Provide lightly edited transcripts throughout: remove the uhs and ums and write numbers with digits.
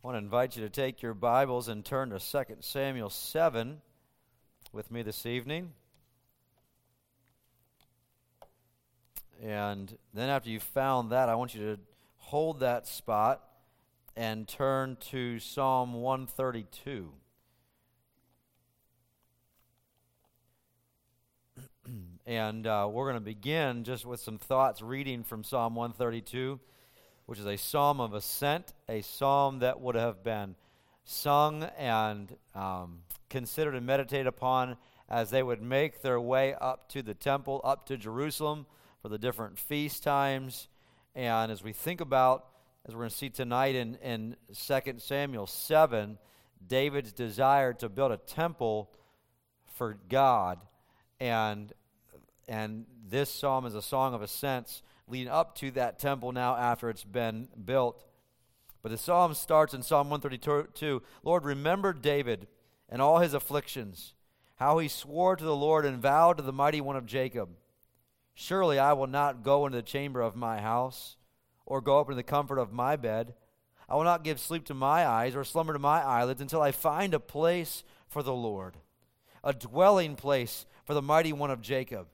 I want to invite you to take your Bibles and turn to 2 Samuel 7 with me this evening. And then after you've found that, I want you to hold that spot and turn to Psalm 132. And we're going to begin just with some thoughts reading from Psalm 132, which is a psalm of ascent, a psalm that would have been sung and considered and meditated upon as they would make their way up to the temple, up to Jerusalem for the different feast times. And as we think about, as we're going to see tonight in 2 Samuel 7, David's desire to build a temple for God. And this psalm is a song of ascents leading up to that temple now after it's been built. But the psalm starts in Psalm 132, Lord, remember David and all his afflictions, how he swore to the Lord and vowed to the mighty one of Jacob. Surely I will not go into the chamber of my house, or go up into the comfort of my bed. I will not give sleep to my eyes, or slumber to my eyelids, until I find a place for the Lord, a dwelling place for the mighty one of Jacob.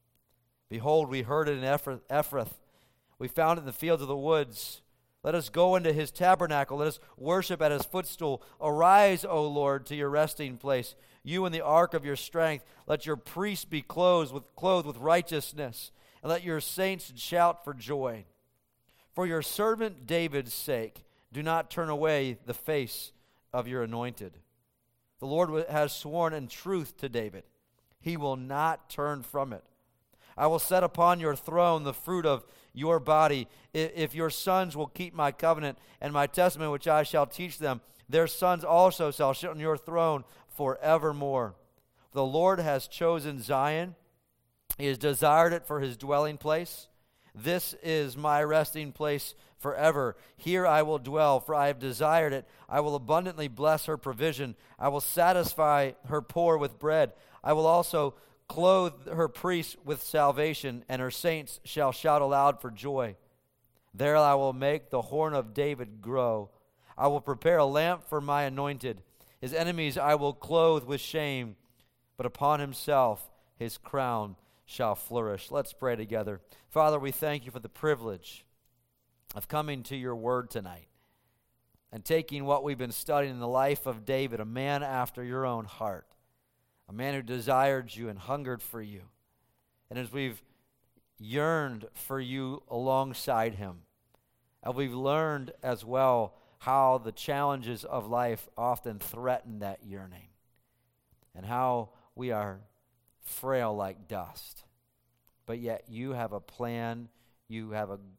Behold, we heard it in Ephrath. We found it in the fields of the woods. Let us go into his tabernacle. Let us worship at his footstool. Arise, O Lord, to your resting place. You in the ark of your strength. Let your priests be clothed with righteousness, and let your saints shout for joy. For your servant David's sake, do not turn away the face of your anointed. The Lord has sworn in truth to David. He will not turn from it. I will set upon your throne the fruit of your body. If your sons will keep my covenant and my testament which I shall teach them, their sons also shall sit on your throne forevermore. The Lord has chosen Zion. He has desired it for his dwelling place. This is my resting place forever. Here I will dwell, for I have desired it. I will abundantly bless her provision. I will satisfy her poor with bread. I will also clothe her priests with salvation, and her saints shall shout aloud for joy. There I will make the horn of David grow. I will prepare a lamp for my anointed. His enemies I will clothe with shame, but upon himself his crown shall flourish. Let's pray together. Father, we thank you for the privilege of coming to your word tonight and taking what we've been studying in the life of David, a man after your own heart. A man who desired you and hungered for you. And as we've yearned for you alongside him, and we've learned as well how the challenges of life often threaten that yearning, and how we are frail like dust. But yet you have a plan, you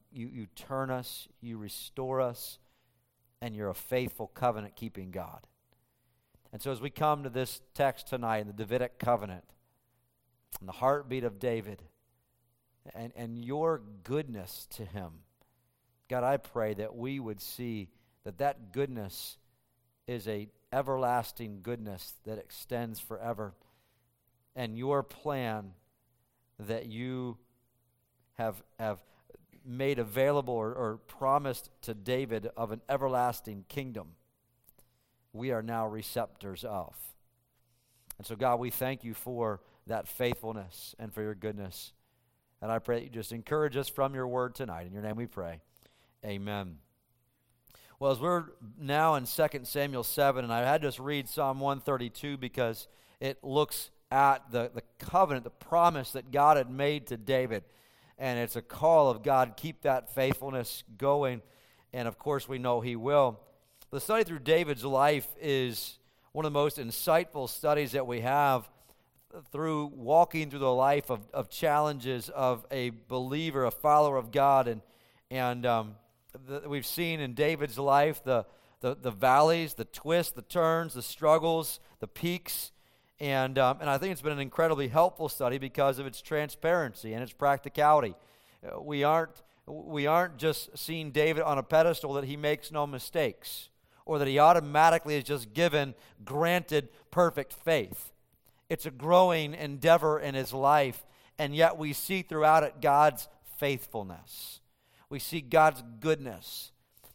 turn us, you restore us, and you're a faithful covenant-keeping God. And so as we come to this text tonight, the Davidic covenant, and the heartbeat of David, and your goodness to him, God, I pray that we would see that goodness is a everlasting goodness that extends forever, and your plan that you have made available or promised to David of an everlasting kingdom, we are now receptors of. And so, God, we thank you for that faithfulness and for your goodness. And I pray that you just encourage us from your word tonight. In your name we pray. Amen. Well, as we're now in 2 Samuel 7, and I had to just read Psalm 132 because it looks at the covenant, the promise that God had made to David. And it's a call of God, keep that faithfulness going. And of course, we know he will. The study through David's life is one of the most insightful studies that we have through walking through the life of challenges of a believer, a follower of God. And we've seen in David's life the valleys, the twists, the turns, the struggles, the peaks. And I think it's been an incredibly helpful study because of its transparency and its practicality. We aren't just seeing David on a pedestal that he makes no mistakes, or that he automatically is just granted perfect faith. It's a growing endeavor in his life, and yet we see throughout it God's faithfulness. We see God's goodness.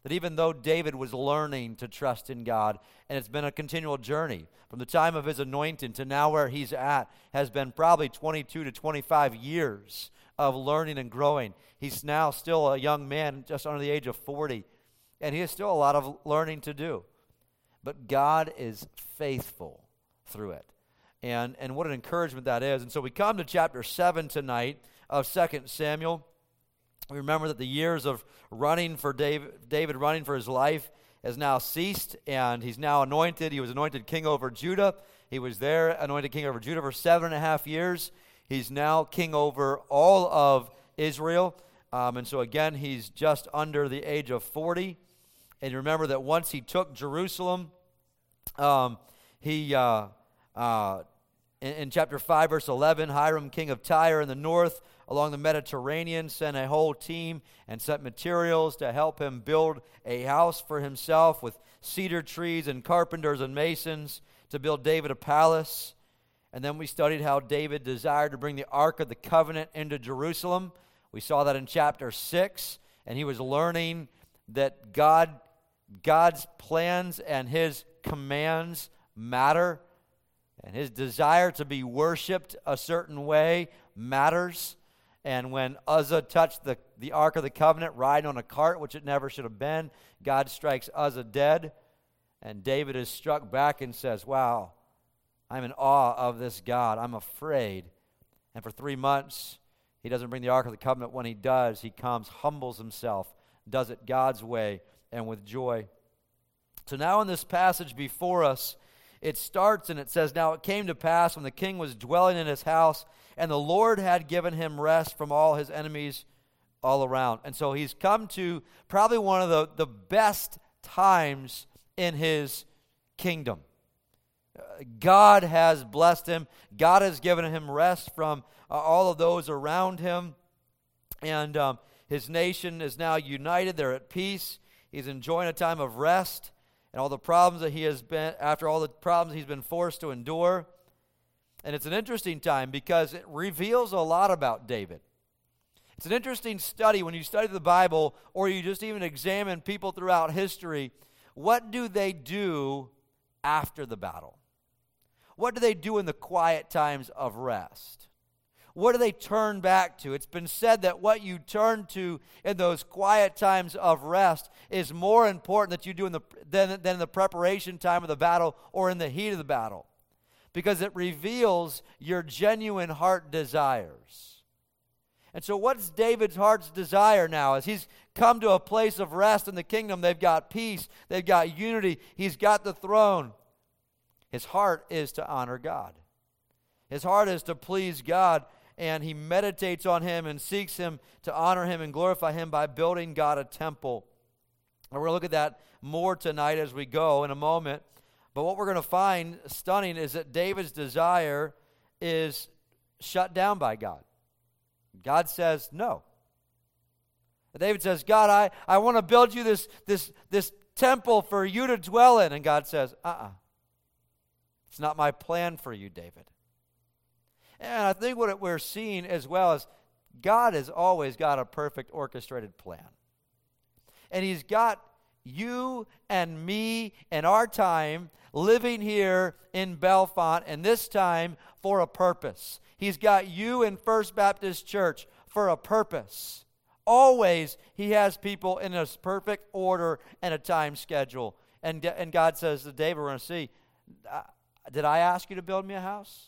that even though David was learning to trust in God, and it's been a continual journey from the time of his anointing to now where he's at, has been probably 22 to 25 years of learning and growing. He's now still a young man, just under the age of 40, and he has still a lot of learning to do. But God is faithful through it. And what an encouragement that is. And so we come to chapter 7 tonight of 2 Samuel. We remember that the years of running for David running for his life has now ceased, and he's now anointed. He was anointed king over Judah. He was there, anointed king over Judah for 7.5 years. He's now king over all of Israel. And so again, he's just under the age of 40. And you remember that once he took Jerusalem, in chapter 5, verse 11, Hiram, king of Tyre in the north, along the Mediterranean, sent a whole team and sent materials to help him build a house for himself with cedar trees and carpenters and masons to build David a palace. And then we studied how David desired to bring the Ark of the Covenant into Jerusalem. We saw that in chapter 6, and he was learning that God's plans and his commands matter, and his desire to be worshipped a certain way matters. And when Uzzah touched the Ark of the Covenant riding on a cart, which it never should have been, God strikes Uzzah dead. And David is struck back and says, wow, I'm in awe of this God. I'm afraid. And for 3 months, he doesn't bring the Ark of the Covenant. When he does, he comes, humbles himself, does it God's way and with joy. So now in this passage before us, it starts and it says, now it came to pass when the king was dwelling in his house, and the Lord had given him rest from all his enemies all around. And so he's come to probably one of the best times in his kingdom. God has blessed him. God has given him rest from all of those around him. And his nation is now united. They're at peace. He's enjoying a time of rest. And all the problems that he has been, after all the problems he's been forced to endure. And it's an interesting time because it reveals a lot about David. It's an interesting study when you study the Bible or you just even examine people throughout history. What do they do after the battle? What do they do in the quiet times of rest? What do they turn back to? It's been said that what you turn to in those quiet times of rest is more important that you do than in the preparation time of the battle or in the heat of the battle, because it reveals your genuine heart desires. And so what's David's heart's desire now? As he's come to a place of rest in the kingdom, they've got peace, they've got unity, he's got the throne. His heart is to honor God. His heart is to please God, and he meditates on him and seeks him to honor him and glorify him by building God a temple. And we're going to look at that more tonight as we go in a moment. But what we're going to find stunning is that David's desire is shut down by God. God says no. David says, God, I want to build you this temple for you to dwell in. And God says, it's not my plan for you, David. And I think what we're seeing as well is God has always got a perfect orchestrated plan. And he's got you and me and our time living here in Bellefonte, and this time for a purpose. He's got you in First Baptist Church for a purpose. Always he has people in a perfect order and a time schedule. And God says to David, we're going to see, did I ask you to build me a house?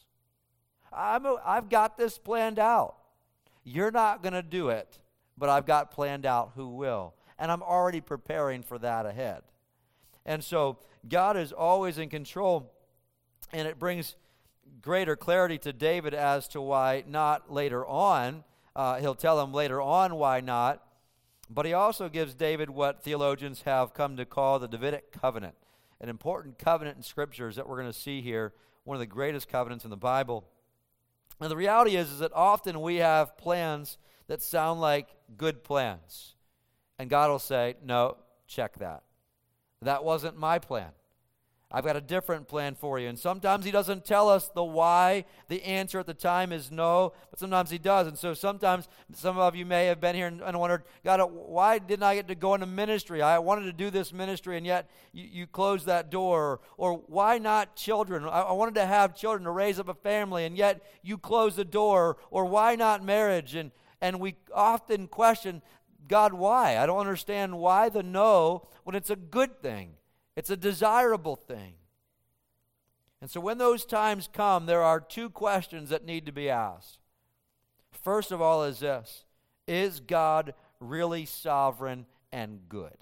I've got this planned out. You're not going to do it, but I've got planned out who will. And I'm already preparing for that ahead. And so God is always in control, and it brings greater clarity to David as to why not later on. He'll tell him later on why not. But he also gives David what theologians have come to call the Davidic covenant, an important covenant in Scriptures that we're going to see here, one of the greatest covenants in the Bible. And the reality is that often we have plans that sound like good plans. And God will say, no, check that. That wasn't my plan. I've got a different plan for you. And sometimes he doesn't tell us the why. The answer at the time is no, but sometimes he does. And so sometimes some of you may have been here and wondered, God, why didn't I get to go into ministry? I wanted to do this ministry, and yet you closed that door. Or why not children? I wanted to have children to raise up a family, and yet you closed the door. Or why not marriage? And we often question, God, why? I don't understand why the no when it's a good thing. It's a desirable thing. And so when those times come, there are two questions that need to be asked. First of all is this: is God really sovereign and good?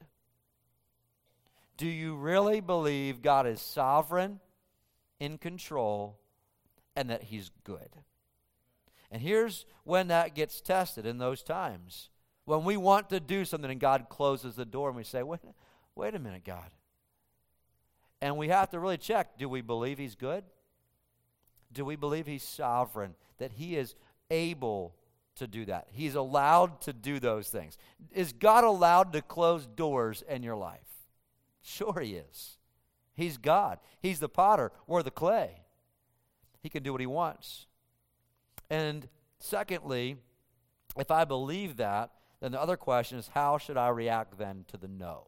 Do you really believe God is sovereign, in control, and that he's good? And here's when that gets tested in those times. When we want to do something and God closes the door and we say, wait a minute, God. And we have to really check, do we believe he's good? Do we believe he's sovereign, that he is able to do that? He's allowed to do those things. Is God allowed to close doors in your life? Sure he is. He's God. He's the potter. We're the clay. He can do what he wants. And secondly, if I believe that, then the other question is, how should I react then to the no?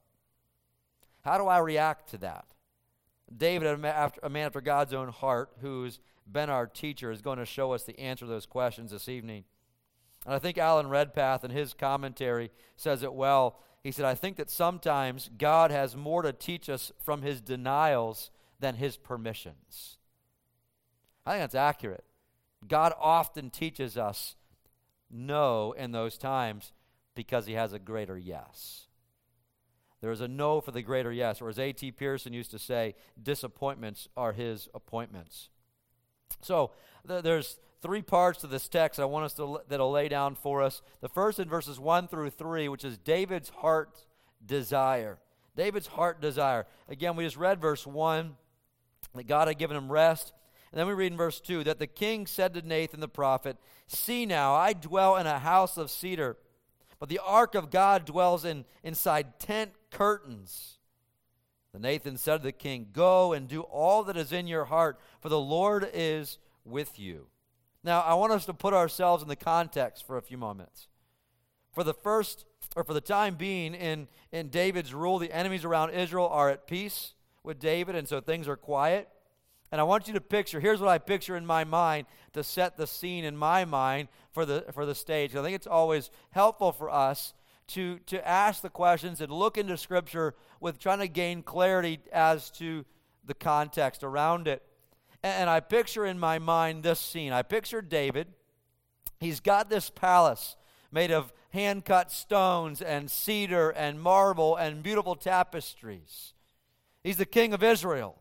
How do I react to that? David, a man after God's own heart, who's been our teacher, is going to show us the answer to those questions this evening. And I think Alan Redpath in his commentary says it well. He said, I think that sometimes God has more to teach us from his denials than his permissions. I think that's accurate. God often teaches us no in those times because he has a greater yes. There is a no for the greater yes. Or as A.T. Pearson used to say, disappointments are his appointments. So there's three parts to this text I want us to that'll lay down for us. The first in verses 1 through 3, which is David's heart desire. David's heart desire. Again, we just read verse 1, that God had given him rest. And then we read in verse 2, that the king said to Nathan the prophet, see now, I dwell in a house of cedar, but the ark of God dwells inside tent curtains. Then Nathan said to the king, go and do all that is in your heart, for the Lord is with you. Now, I want us to put ourselves in the context for a few moments. For the time being in David's rule, the enemies around Israel are at peace with David, and so things are quiet. And I want you to picture, here's what I picture in my mind to set the scene in my mind for the stage. I think it's always helpful for us to ask the questions and look into Scripture with trying to gain clarity as to the context around it. And I picture in my mind this scene. I picture David. He's got this palace made of hand-cut stones and cedar and marble and beautiful tapestries. He's the king of Israel.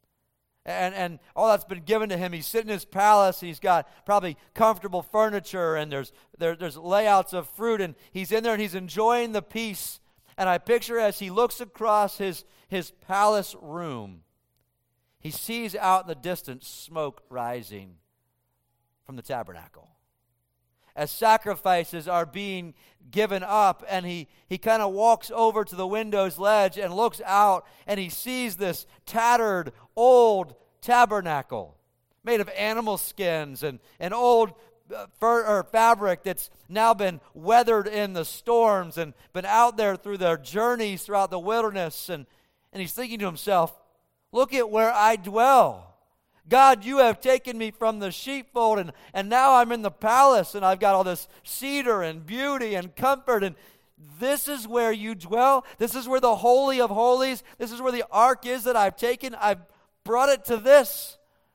And all that's been given to him. He's sitting in his palace. He's got probably comfortable furniture, and there's layouts of fruit, and he's in there and he's enjoying the peace. And I picture as he looks across his palace room, he sees out in the distance smoke rising from the tabernacle. As sacrifices are being given up, and he kind of walks over to the window's ledge and looks out, and he sees this tattered, old tabernacle made of animal skins and old fur or fabric that's now been weathered in the storms and been out there through their journeys throughout the wilderness. And he's thinking to himself, look at where I dwell. God, you have taken me from the sheepfold, and now I'm in the palace, and I've got all this cedar and beauty and comfort, and this is where you dwell. This is where the Holy of Holies, this is where the ark is that I've taken. I've brought it to this,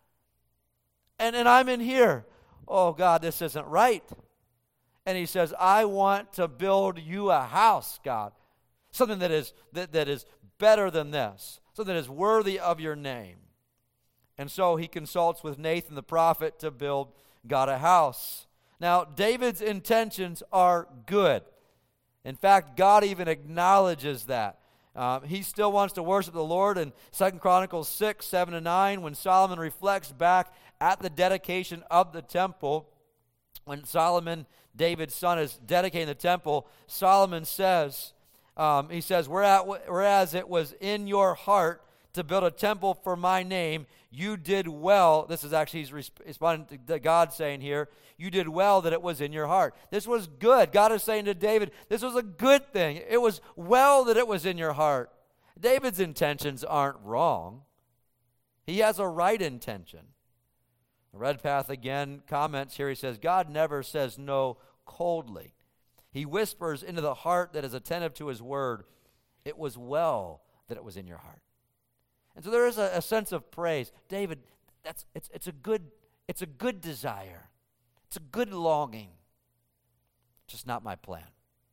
and I'm in here. Oh, God, this isn't right. And he says, I want to build you a house, God, something that is better than this, something that is worthy of your name. And so he consults with Nathan the prophet to build God a house. Now, David's intentions are good. In fact, God even acknowledges that. He still wants to worship the Lord. In 2 Chronicles 6, 7-9, when Solomon reflects back at the dedication of the temple, when Solomon, David's son, is dedicating the temple, Solomon says, he says, whereas it was in your heart to build a temple for my name. You did well. This is actually, he's responding to God saying here, you did well that it was in your heart. This was good. God is saying to David, this was a good thing. It was well that it was in your heart. David's intentions aren't wrong. He has a right intention. Redpath again comments here. He says, God never says no coldly. He whispers into the heart that is attentive to his word, it was well that it was in your heart. And so there is a sense of praise. David, it's a good desire. It's a good longing. Just not my plan.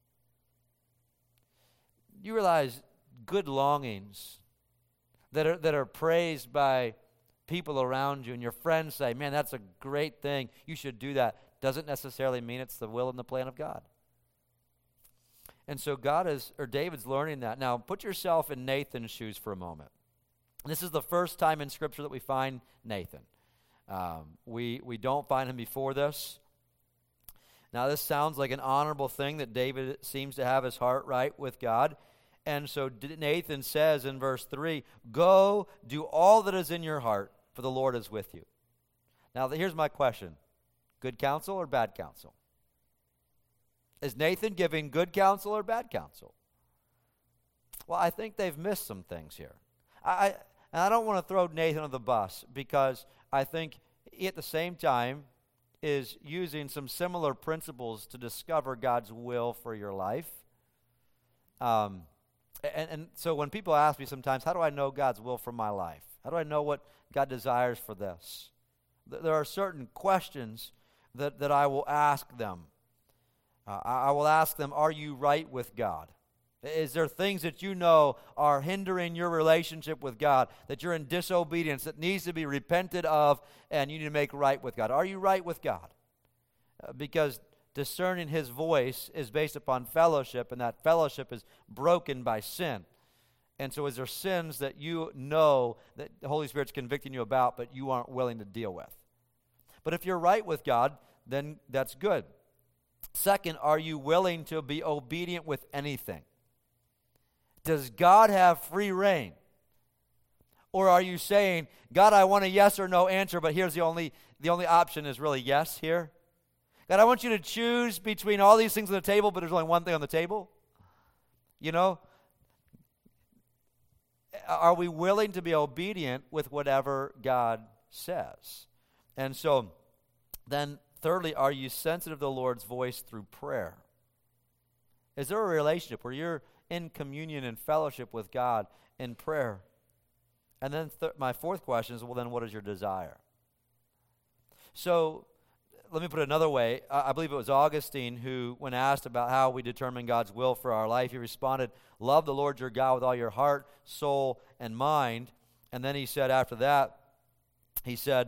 You realize good longings that are praised by people around you, and your friends say, man, that's a great thing. You should do that. Doesn't necessarily mean it's the will and the plan of God. And so David's learning that. Now, put yourself in Nathan's shoes for a moment. This is the first time in Scripture that we find Nathan. We don't find him before this. Now, this sounds like an honorable thing that David seems to have his heart right with God. And so Nathan says in verse 3, go do all that is in your heart, for the Lord is with you. Now, here's my question. Good counsel or bad counsel? Is Nathan giving good counsel or bad counsel? Well, I think they've missed some things here. I don't want to throw Nathan on the bus, because I think he at the same time is using some similar principles to discover God's will for your life. And so when people ask me sometimes, how do I know God's will for my life? How do I know what God desires for this? There are certain questions that I will ask them. I will ask them, are you right with God? Is there things that you know are hindering your relationship with God, that you're in disobedience, that needs to be repented of, and you need to make right with God? Are you right with God? Because discerning his voice is based upon fellowship, and that fellowship is broken by sin. And so is there sins that you know that the Holy Spirit's convicting you about, but you aren't willing to deal with? But if you're right with God, then that's good. Second, are you willing to be obedient with anything? Does God have free reign? Or are you saying, God, I want a yes or no answer, but here's the only option is really yes here? God, I want you to choose between all these things on the table, but there's only one thing on the table? You know? Are we willing to be obedient with whatever God says? And so then thirdly, are you sensitive to the Lord's voice through prayer? Is there a relationship where you're in communion and fellowship with God in prayer? And then my fourth question is, well, then what is your desire? So let me put it another way. I believe it was Augustine who, when asked about how we determine God's will for our life, he responded, love the Lord your God with all your heart, soul, and mind. And then he said after that, he said,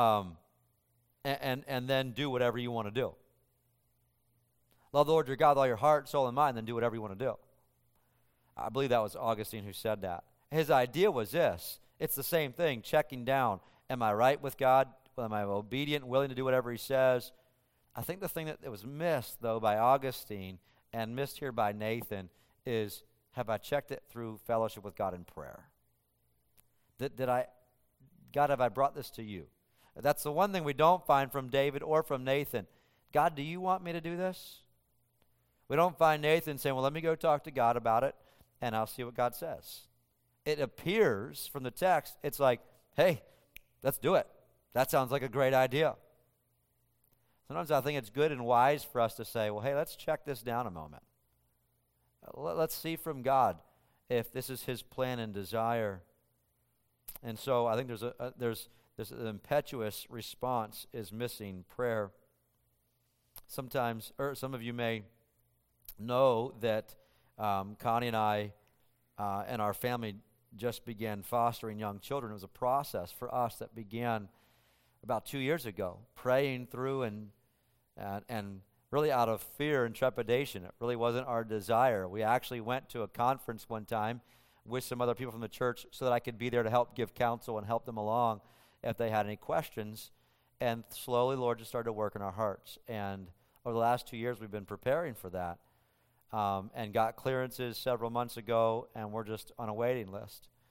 and then do whatever you want to do. Love the Lord your God with all your heart, soul, and mind, then do whatever you want to do. I believe that was Augustine who said that. His idea was this. It's the same thing, checking down. Am I right with God? Am I obedient and willing to do whatever he says? I think the thing that was missed, though, by Augustine and missed here by Nathan is, have I checked it through fellowship with God in prayer? God, have I brought this to you? That's the one thing we don't find from David or from Nathan. God, do you want me to do this? We don't find Nathan saying, well, let me go talk to God about it, and I'll see what God says. It appears from the text, it's like, hey, let's do it. That sounds like a great idea. Sometimes I think it's good and wise for us to say, well, hey, let's check this down a moment. Let's see from God if this is his plan and desire. And so I think there's an impetuous response is missing prayer. Sometimes, or some of you may know that Connie and I and our family just began fostering young children. It was a process for us that began about 2 years ago, praying through and really out of fear and trepidation. It really wasn't our desire. We actually went to a conference one time with some other people from the church so that I could be there to help give counsel and help them along if they had any questions. And slowly, Lord just started to work in our hearts. And over the last 2 years, we've been preparing for that and got clearances several months ago, and we're just on a waiting list.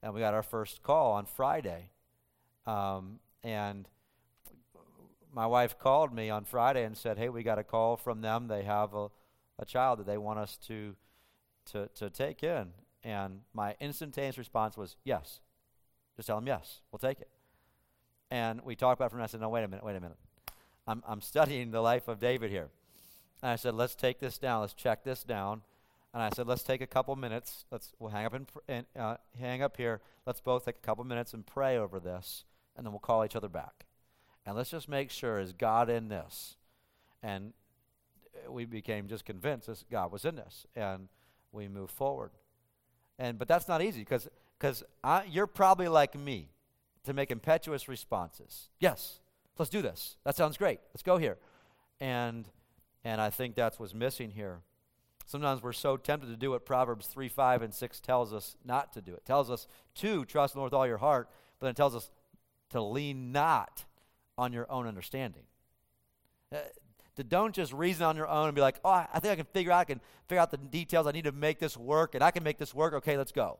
And we got our first call on Friday. And my wife called me on Friday and said, hey, we got a call from them. They have a child that they want us to take in. And my instantaneous response was, yes. Just tell them yes, we'll take it. And we talked about it for a minute. I said, no, wait a minute. I'm studying the life of David here. And I said, let's take this down. Let's check this down. And I said, let's take a couple minutes. We'll hang up hang up here. Let's both take a couple minutes and pray over this, and then we'll call each other back. And let's just make sure, is God in this? And we became just convinced that God was in this, and we moved forward. But that's not easy because you're probably like me to make impetuous responses. Yes, let's do this. That sounds great. Let's go here. And I think that's what's missing here. Sometimes we're so tempted to do what Proverbs 3, 5, and 6 tells us not to do. It tells us to trust in the Lord with all your heart, but then it tells us to lean not on your own understanding. Don't just reason on your own and be like, oh, I think I can figure out the details. I need to make this work, and I can make this work. Okay, let's go.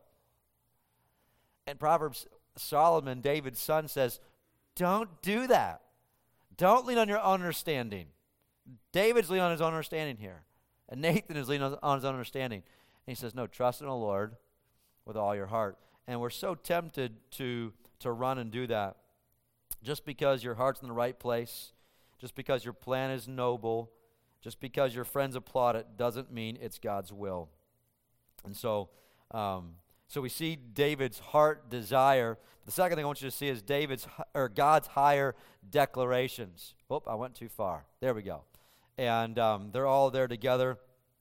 And Proverbs, Solomon, David's son, says, don't do that. Don't lean on your own understanding. David's leaning on his own understanding here. And Nathan is leaning on his own understanding. And he says, no, trust in the Lord with all your heart. And we're so tempted to run and do that. Just because your heart's in the right place, just because your plan is noble, just because your friends applaud it, doesn't mean it's God's will. And so we see David's heart desire. The second thing I want you to see is God's higher declarations. Oh, I went too far. There we go. And they're all there together.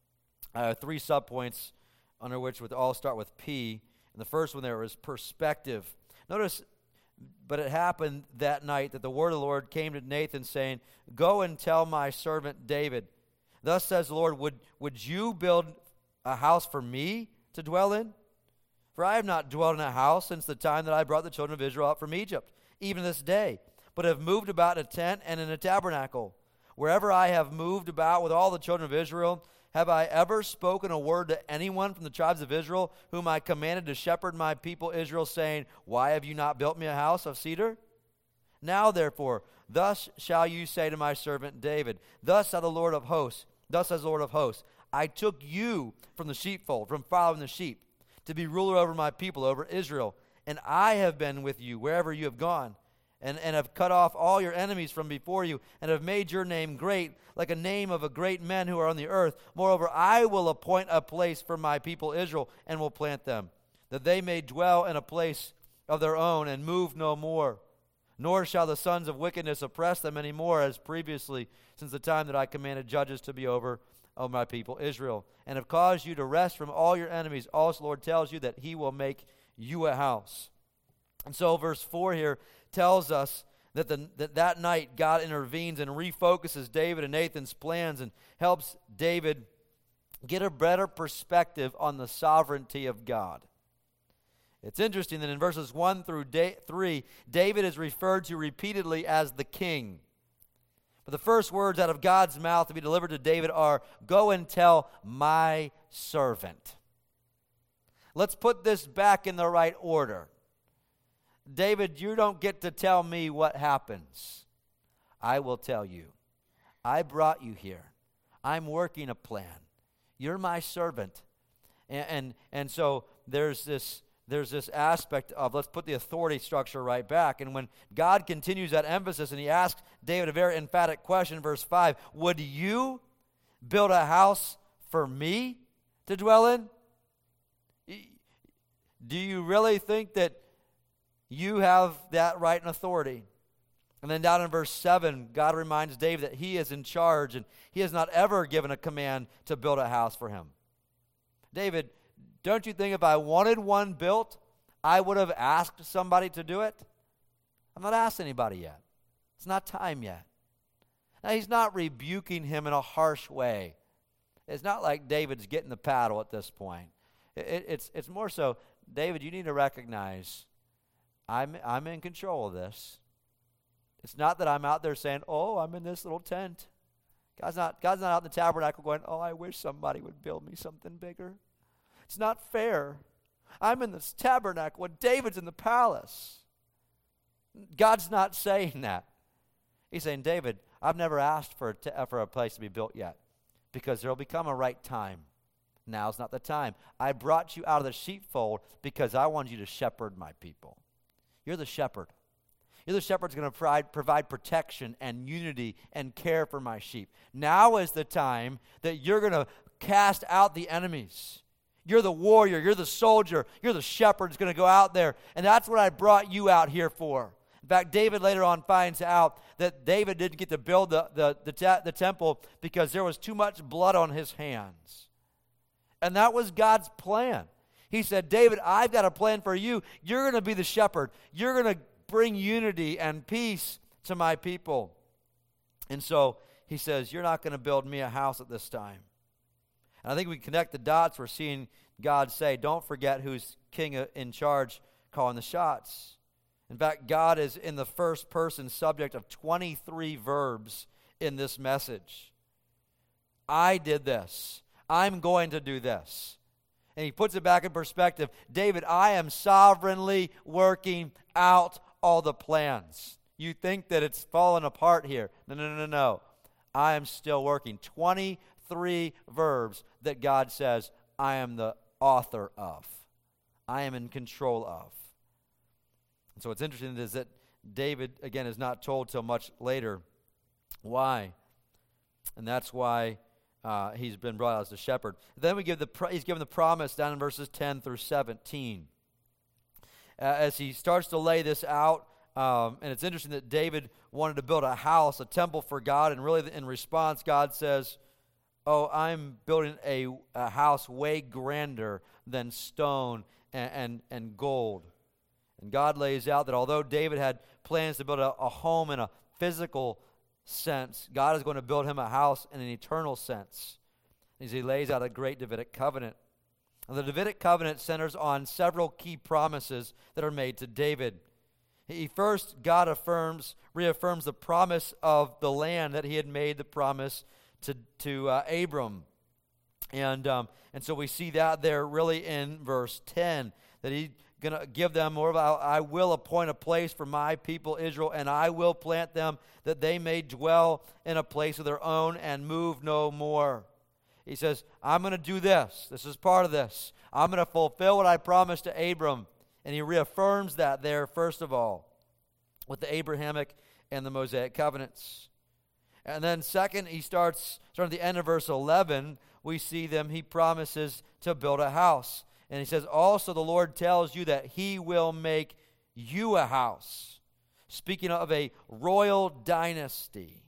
3 subpoints under which would all start with P. And the first one there was perspective. Notice, but it happened that night that the word of the Lord came to Nathan, saying, go and tell my servant David, thus says the Lord, would you build a house for me to dwell in? For I have not dwelt in a house since the time that I brought the children of Israel out from Egypt, even this day, but have moved about in a tent and in a tabernacle. Wherever I have moved about with all the children of Israel, have I ever spoken a word to anyone from the tribes of Israel, whom I commanded to shepherd my people Israel, saying, why have you not built me a house of cedar? Now, therefore, thus shall you say to my servant David, thus says the Lord of hosts, I took you from the sheepfold, from following the sheep, to be ruler over my people, over Israel. And I have been with you wherever you have gone, and have cut off all your enemies from before you, and have made your name great, like a name of a great men who are on the earth. Moreover, I will appoint a place for my people Israel, and will plant them, that they may dwell in a place of their own, and move no more. Nor shall the sons of wickedness oppress them any more, as previously, since the time that I commanded judges to be over my people Israel, and have caused you to rest from all your enemies. Also, the Lord tells you that he will make you a house. And so verse 4 here tells us that that night God intervenes and refocuses David and Nathan's plans and helps David get a better perspective on the sovereignty of God. It's interesting that in verses 1 through 3, David is referred to repeatedly as the king. But the first words out of God's mouth to be delivered to David are, go and tell my servant. Let's put this back in the right order. David, you don't get to tell me what happens. I will tell you. I brought you here. I'm working a plan. You're my servant. And so there's this aspect of, let's put the authority structure right back. And when God continues that emphasis and he asks David a very emphatic question, verse 5, would you build a house for me to dwell in? Do you really think that you have that right and authority? And then down in verse 7, God reminds David that he is in charge and he has not ever given a command to build a house for him. David, don't you think if I wanted one built, I would have asked somebody to do it? I've not asked anybody yet. It's not time yet. Now, he's not rebuking him in a harsh way. It's not like David's getting the paddle at this point. It's more so, David, you need to recognize I'm in control of this. It's not that I'm out there saying, oh, I'm in this little tent. God's not out in the tabernacle going, oh, I wish somebody would build me something bigger. It's not fair. I'm in this tabernacle when David's in the palace. God's not saying that. He's saying, David, I've never asked for a place to be built yet, because there will become a right time. Now's not the time. I brought you out of the sheepfold because I want you to shepherd my people. You're the shepherd. You're the shepherd that's going to provide protection and unity and care for my sheep. Now is the time that you're going to cast out the enemies. You're the warrior. You're the soldier. You're the shepherd that's going to go out there. And that's what I brought you out here for. In fact, David later on finds out that David didn't get to build the temple because there was too much blood on his hands. And that was God's plan. He said, David, I've got a plan for you. You're going to be the shepherd. You're going to bring unity and peace to my people. And so he says, you're not going to build me a house at this time. And I think we connect the dots. We're seeing God say, don't forget who's king in charge calling the shots. In fact, God is in the first person subject of 23 verbs in this message. I did this. I'm going to do this. And he puts it back in perspective. David, I am sovereignly working out all the plans. You think that it's fallen apart here. No. I am still working. 23 verbs that God says I am the author of. I am in control of. And so what's interesting is that David, again, is not told till much later why. And that's why he's been brought out as a shepherd. Then he's given the promise down in verses 10 through 17. As he starts to lay this out, and it's interesting that David wanted to build a house, a temple for God, and really in response, God says, I'm building a house way grander than stone and gold. And God lays out that although David had plans to build a home in a physical sense, God is going to build him a house in an eternal sense, as he lays out a great Davidic covenant. And the Davidic covenant centers on several key promises that are made to David. God reaffirms the promise of the land that he had made the promise to Abram. And so we see that there really in verse 10, that he's going to give them more of I will appoint a place for my people Israel, and I will plant them that they may dwell in a place of their own and move no more. He says, I'm going to do this. This is part of this. I'm going to fulfill what I promised to Abram. And he reaffirms that there, first of all, with the Abrahamic and the Mosaic covenants. And then second, he starting at the end of verse 11, we see he promises to build a house. And he says, also the Lord tells you that he will make you a house. Speaking of a royal dynasty.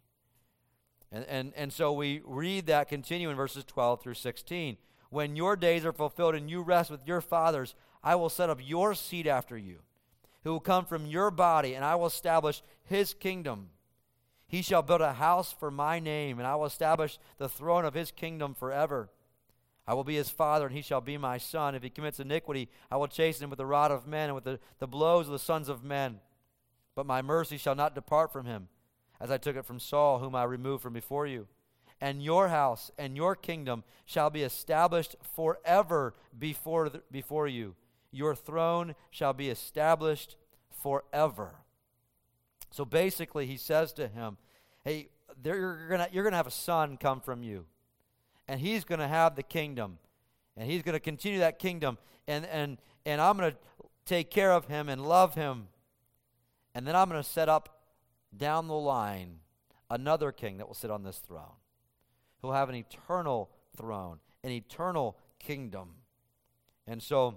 And so we read that continue in verses 12 through 16. When your days are fulfilled and you rest with your fathers, I will set up your seed after you, who will come from your body, and I will establish his kingdom. He shall build a house for my name, and I will establish the throne of his kingdom forever. I will be his father, and he shall be my son. If he commits iniquity, I will chasten him with the rod of men and with the blows of the sons of men. But my mercy shall not depart from him, as I took it from Saul, whom I removed from before you. And your house and your kingdom shall be established forever before you. Your throne shall be established forever. So basically, he says to him, hey, you're gonna have a son come from you. And he's going to have the kingdom. And he's going to continue that kingdom. And I'm going to take care of him and love him. And then I'm going to set up down the line another king that will sit on this throne. He'll have an eternal throne, an eternal kingdom. And so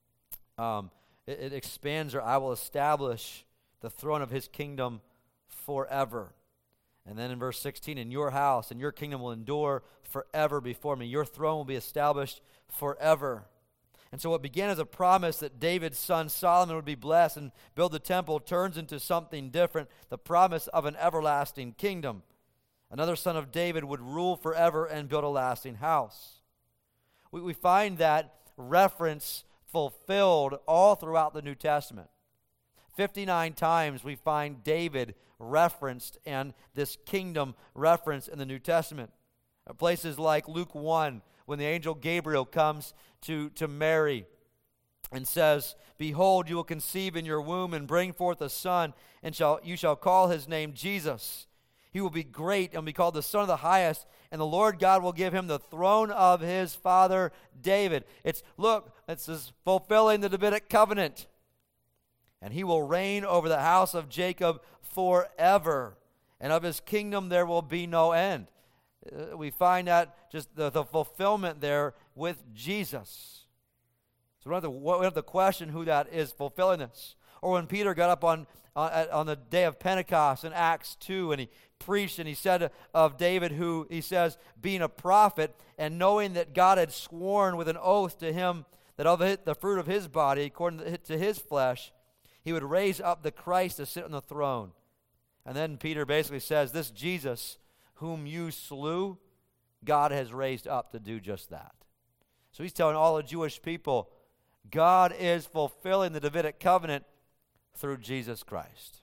it expands, or I will establish the throne of his kingdom forever. And then in verse 16, in your house and your kingdom will endure forever before me. Your throne will be established forever. And so what began as a promise that David's son Solomon would be blessed and build the temple turns into something different, the promise of an everlasting kingdom. Another son of David would rule forever and build a lasting house. We find that reference fulfilled all throughout the New Testament. 59 times we find David referenced and this kingdom referenced in the New Testament. Places like Luke 1, when the angel Gabriel comes to Mary and says, "Behold, you will conceive in your womb and bring forth a son, and you shall call his name Jesus. He will be great and be called the Son of the Highest, and the Lord God will give him the throne of his father David." It's fulfilling the Davidic covenant. "And he will reign over the house of Jacob forever, and of his kingdom there will be no end." We find that just the fulfillment there with Jesus. So we don't have to question who that is fulfilling this. Or when Peter got up on the day of Pentecost in Acts 2, and he preached, and he said of David, who he says, being a prophet, and knowing that God had sworn with an oath to him that of the fruit of his body, according to his flesh, he would raise up the Christ to sit on the throne. And then Peter basically says, "This Jesus whom you slew, God has raised up to do just that." So he's telling all the Jewish people, God is fulfilling the Davidic covenant through Jesus Christ.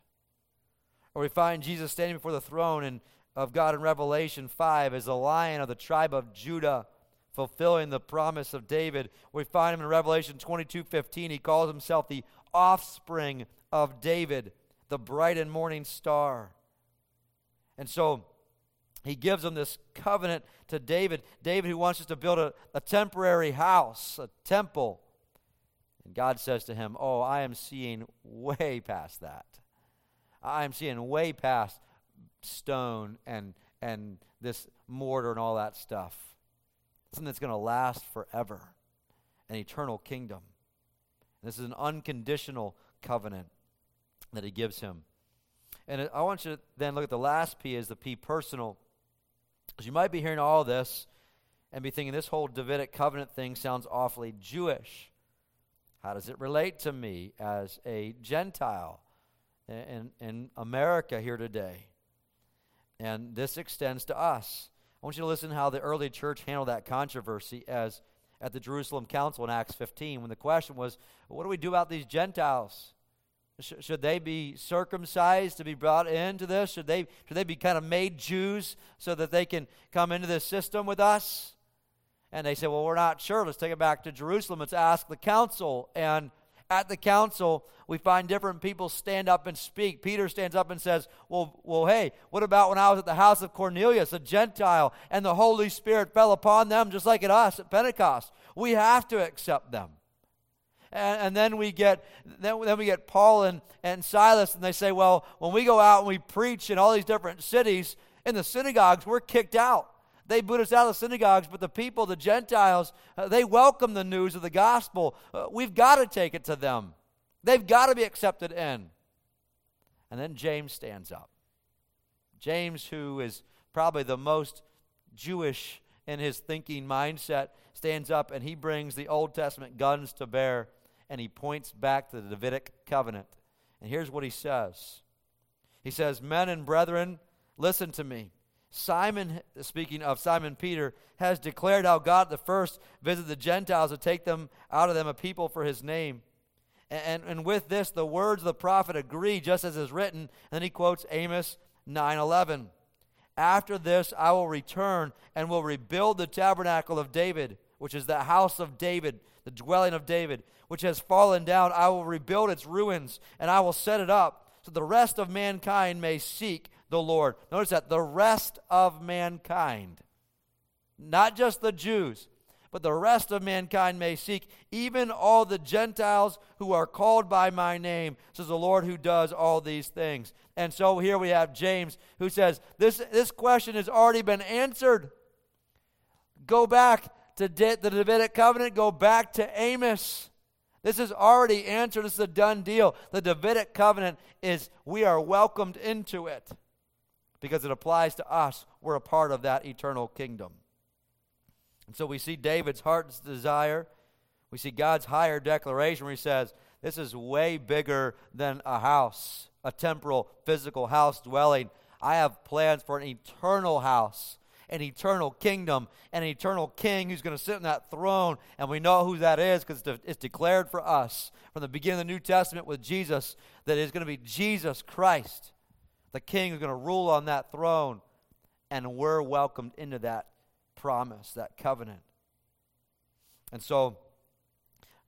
Or we find Jesus standing before the throne of God in Revelation 5 as the Lion of the tribe of Judah, fulfilling the promise of David. We find him in Revelation 22:15. He calls himself the offspring of David, the bright and morning star. And so he gives them this covenant to David. David, who wants us to build a temporary house, a temple. And God says to him, "Oh, I am seeing way past that. I am seeing way past stone and this mortar and all that stuff. Something that's going to last forever, an eternal kingdom." This is an unconditional covenant that he gives him. And I want you to then look at the last P, is the P, personal. Because you might be hearing all this and be thinking, this whole Davidic covenant thing sounds awfully Jewish. How does it relate to me as a Gentile in America here today? And this extends to us. I want you to listen how the early church handled that controversy as at the Jerusalem Council in Acts 15, when the question was, what do we do about these Gentiles? Should they be circumcised to be brought into this? Should they be kind of made Jews so that they can come into this system with us? And they said, well, we're not sure. Let's take it back to Jerusalem. Let's ask the council. And at the council, we find different people stand up and speak. Peter stands up and says, well, hey, what about when I was at the house of Cornelius, a Gentile, and the Holy Spirit fell upon them just like at us at Pentecost? We have to accept them. And then we get Paul and Silas, and they say, well, when we go out and we preach in all these different cities, in the synagogues, we're kicked out. They boot us out of the synagogues, but the people, the Gentiles, they welcome the news of the gospel. We've got to take it to them. They've got to be accepted in. And then James stands up. James, who is probably the most Jewish in his thinking mindset, stands up and he brings the Old Testament guns to bear, and he points back to the Davidic covenant. And here's what he says. He says, "Men and brethren, listen to me. Simon," speaking of Simon Peter, "has declared how God the first visited the Gentiles to take them out of them a people for his name. And with this, the words of the prophet agree, just as is written." And then he quotes Amos 9:11. "After this, I will return and will rebuild the tabernacle of David," which is the house of David, the dwelling of David, "which has fallen down. I will rebuild its ruins, and I will set it up, so the rest of mankind may seek the Lord." Notice that, the rest of mankind. Not just the Jews, but the rest of mankind may seek, "even all the Gentiles who are called by my name, says the Lord who does all these things." And so here we have James, who says, this question has already been answered. Go back to the Davidic covenant, go back to Amos. This is already answered. This is a done deal. The Davidic covenant we are welcomed into it because it applies to us. We're a part of that eternal kingdom. And so we see David's heart's desire. We see God's higher declaration where he says, this is way bigger than a house, a temporal, physical house dwelling. I have plans for an eternal house, an eternal kingdom, and an eternal king who's going to sit on that throne. And we know who that is because it's declared for us from the beginning of the New Testament with Jesus, that it is going to be Jesus Christ, the king who's going to rule on that throne. And we're welcomed into that promise, that covenant. And so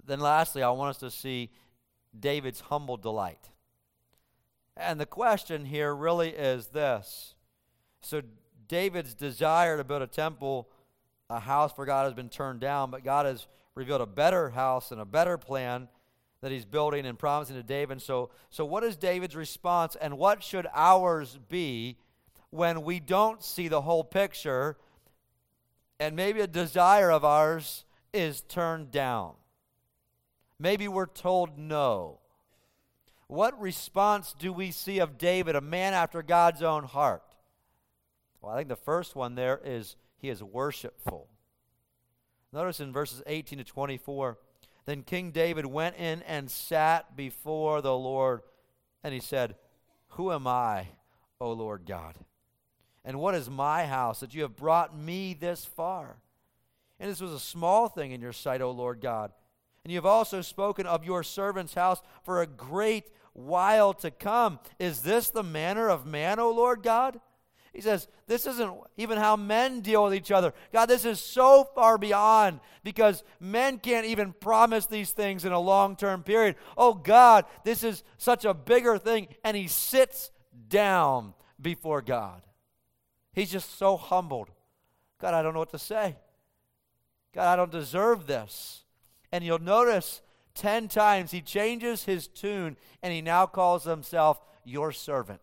Then lastly, I want us to see David's humble delight. And the question here really is this. So David's desire to build a temple, a house for God, has been turned down, but God has revealed a better house and a better plan that he's building and promising to David. So what is David's response, and what should ours be when we don't see the whole picture and maybe a desire of ours is turned down? Maybe we're told no. What response do we see of David, a man after God's own heart? Well, I think the first one there is he is worshipful. Notice in verses 18 to 24, then King David went in and sat before the Lord, and he said, "Who am I, O Lord God? And what is my house that you have brought me this far? And this was a small thing in your sight, O Lord God. And you have also spoken of your servant's house for a great while to come. Is this the manner of man, O Lord God?" He says, this isn't even how men deal with each other. God, this is so far beyond, because men can't even promise these things in a long-term period. Oh God, this is such a bigger thing. And he sits down before God. He's just so humbled. God, I don't know what to say. God, I don't deserve this. And you'll notice 10 times he changes his tune, and he now calls himself your servant.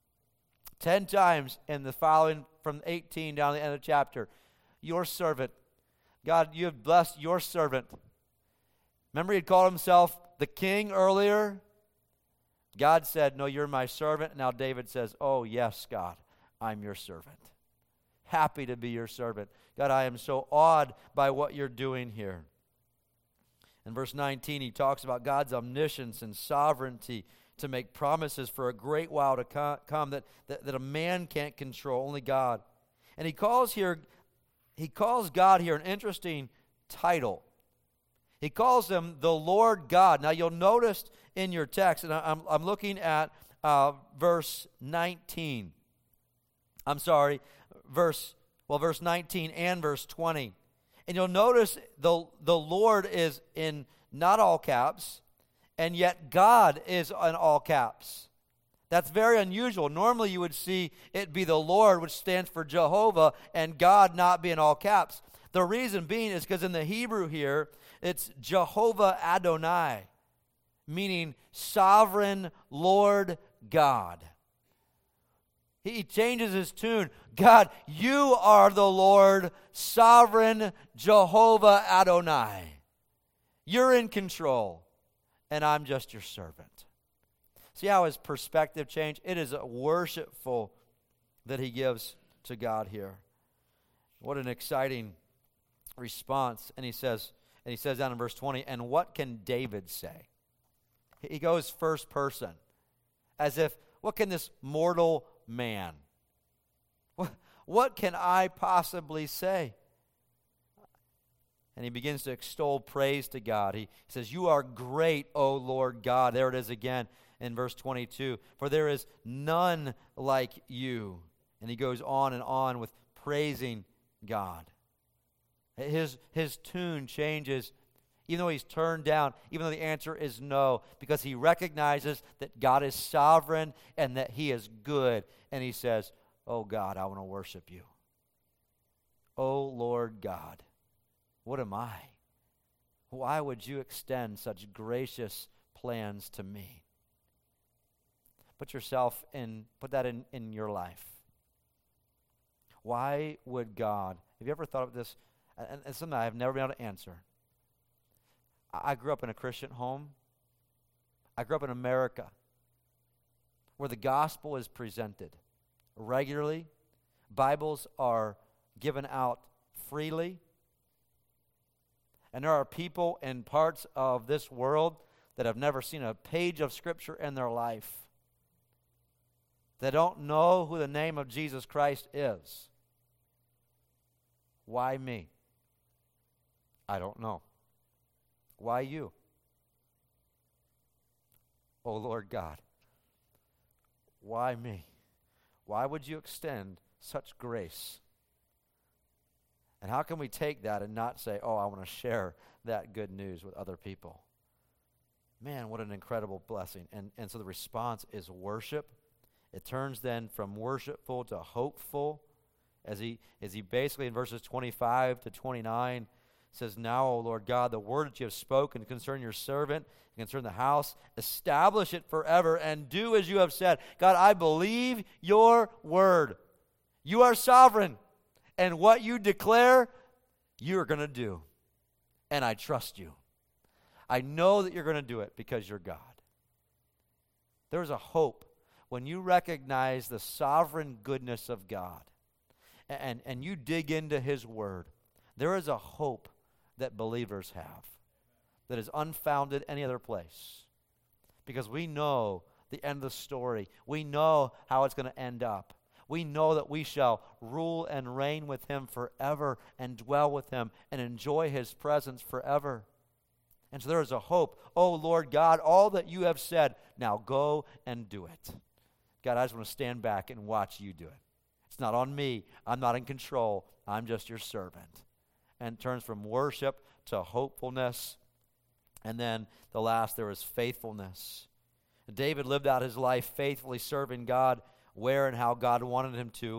10 times in the following, from 18 down to the end of the chapter. Your servant. God, you have blessed your servant. Remember he had called himself the king earlier? God said, no, you're my servant. Now David says, oh yes, God, I'm your servant. Happy to be your servant. God, I am so awed by what you're doing here. In verse 19, he talks about God's omniscience and sovereignty to make promises for a great while to come that a man can't control, only God. And he calls God here an interesting title. He calls him the Lord God. Now you'll notice in your text, and I'm looking at verse 19. I'm sorry, verse 19 and verse 20. And you'll notice the Lord is in not all caps, and yet God is in all caps. That's very unusual. Normally you would see it be the Lord, which stands for Jehovah, and God not be in all caps. The reason being is because in the Hebrew here, it's Jehovah Adonai, meaning sovereign Lord God. He changes his tune. God, you are the Lord, sovereign Jehovah Adonai. You're in control, and I'm just your servant. See how his perspective changed? It is worshipful that he gives to God here. What an exciting response. And he says down in verse 20, and what can David say? He goes first person, as if, what can this mortal man? What can I possibly say? And he begins to extol praise to God. He says, you are great, O Lord God. There it is again in verse 22. For there is none like you. And he goes on and on with praising God. His tune changes, even though he's turned down, even though the answer is no, because he recognizes that God is sovereign and that he is good. And he says, oh God, I want to worship you. Oh Lord God, what am I? Why would you extend such gracious plans to me? Put that in your life. Why would God, have you ever thought of this? And it's something I've never been able to answer. I grew up in a Christian home. I grew up in America, where the gospel is presented regularly. Bibles are given out freely. And there are people in parts of this world that have never seen a page of Scripture in their life. They don't know who the name of Jesus Christ is. Why me? I don't know. Why you? Oh Lord God, why me? Why would you extend such grace? And how can we take that and not say, oh, I want to share that good news with other people. Man, what an incredible blessing. And so the response is worship. It turns then from worshipful to hopeful, as he basically in verses 25 to 29 says, now, O Lord God, the word that you have spoken concerning your servant, concerning the house, establish it forever and do as you have said. God, I believe your word. You are sovereign, and what you declare, you are going to do. And I trust you. I know that you're going to do it because you're God. There's a hope when you recognize the sovereign goodness of God and you dig into his word. There is a hope that believers have that is unfounded any other place, because we know the end of the story. We know how it's going to end up. We know that we shall rule and reign with him forever and dwell with him and enjoy his presence forever. And so there is a hope. Oh, Lord God, all that you have said, now go and do it. God, I just want to stand back and watch you do it. It's not on me. I'm not in control. I'm just your servant. And it turns from worship to hopefulness. And then the last, there is faithfulness. David lived out his life faithfully serving God where and how God wanted him to.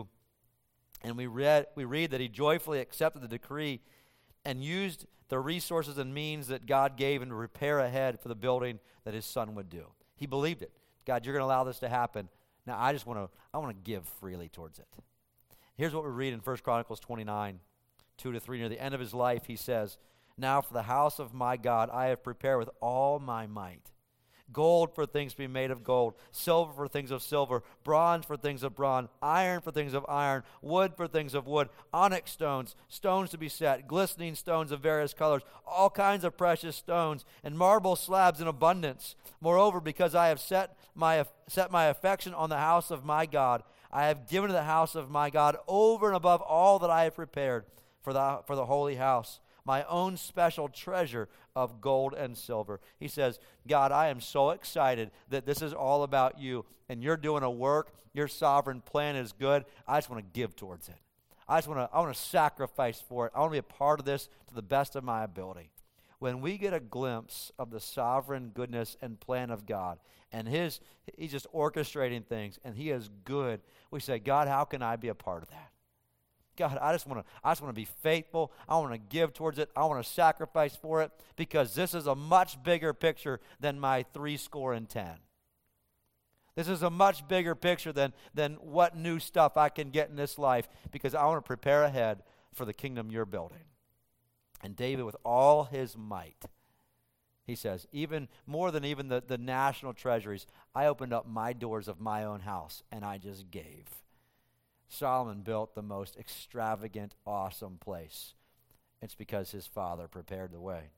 And we read that he joyfully accepted the decree and used the resources and means that God gave him to prepare ahead for the building that his son would do. He believed it. God, you're going to allow this to happen. Now I want to give freely towards it. Here's what we read in 1 Chronicles 29, 2-3. Near the end of his life, he says, now for the house of my God I have prepared with all my might. Gold for things to be made of gold, silver for things of silver, bronze for things of bronze, iron for things of iron, wood for things of wood, onyx stones, stones to be set, glistening stones of various colors, all kinds of precious stones, and marble slabs in abundance. Moreover, because I have set my affection on the house of my God, I have given to the house of my God over and above all that I have prepared for the holy house, my own special treasure of gold and silver. He says, God, I am so excited that this is all about you, and you're doing a work. Your sovereign plan is good. I just want to give towards it. I want to sacrifice for it. I want to be a part of this to the best of my ability. When we get a glimpse of the sovereign goodness and plan of God, and he's just orchestrating things, and he is good, we say, God, how can I be a part of that? God, I just want to be faithful. I want to give towards it. I want to sacrifice for it, because this is a much bigger picture than my 70. This is a much bigger picture than what new stuff I can get in this life, because I want to prepare ahead for the kingdom you're building. And David, with all his might, he says, even more than even the national treasuries, I opened up my doors of my own house and I just gave. Solomon built the most extravagant, awesome place. It's because his father prepared the way.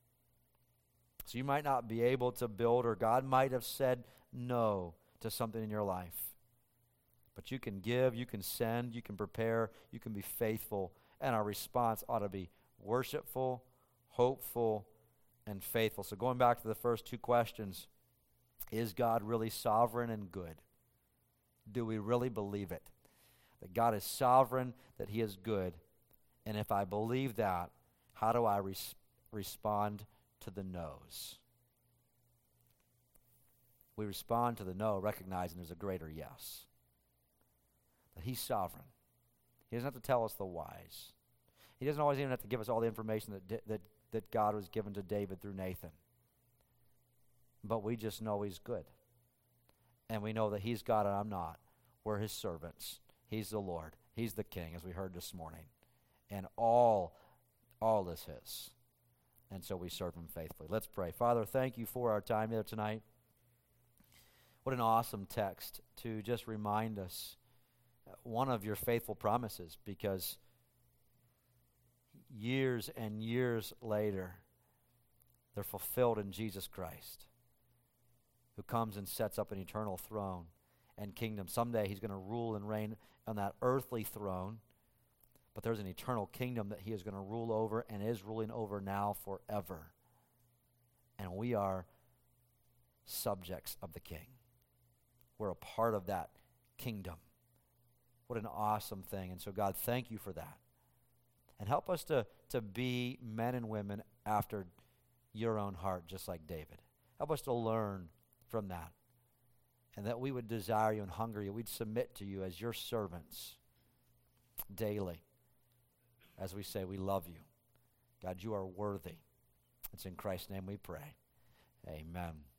So you might not be able to build, or God might have said no to something in your life. But you can give, you can send, you can prepare, you can be faithful, and our response ought to be worshipful, hopeful, and faithful. So going back to the first two questions, is God really sovereign and good? Do we really believe it? That God is sovereign, that he is good. And if I believe that, how do I respond to the no's? We respond to the no, recognizing there's a greater yes. That he's sovereign. He doesn't have to tell us the whys. He doesn't always even have to give us all the information that God was given to David through Nathan. But we just know he's good. And we know that he's God and I'm not. We're his servants. He's the Lord. He's the King, as we heard this morning. And all is his. And so we serve him faithfully. Let's pray. Father, thank you for our time here tonight. What an awesome text to just remind us one of your faithful promises, because years and years later, they're fulfilled in Jesus Christ, who comes and sets up an eternal throne and kingdom. Someday he's going to rule and reign on that earthly throne, but there's an eternal kingdom that he is going to rule over and is ruling over now forever. And we are subjects of the King. We're a part of that kingdom. What an awesome thing. And so God, thank you for that. And help us to be men and women after your own heart, just like David. Help us to learn from that, and that we would desire you and hunger you. We'd submit to you as your servants daily as we say we love you. God, you are worthy. It's in Christ's name we pray. Amen.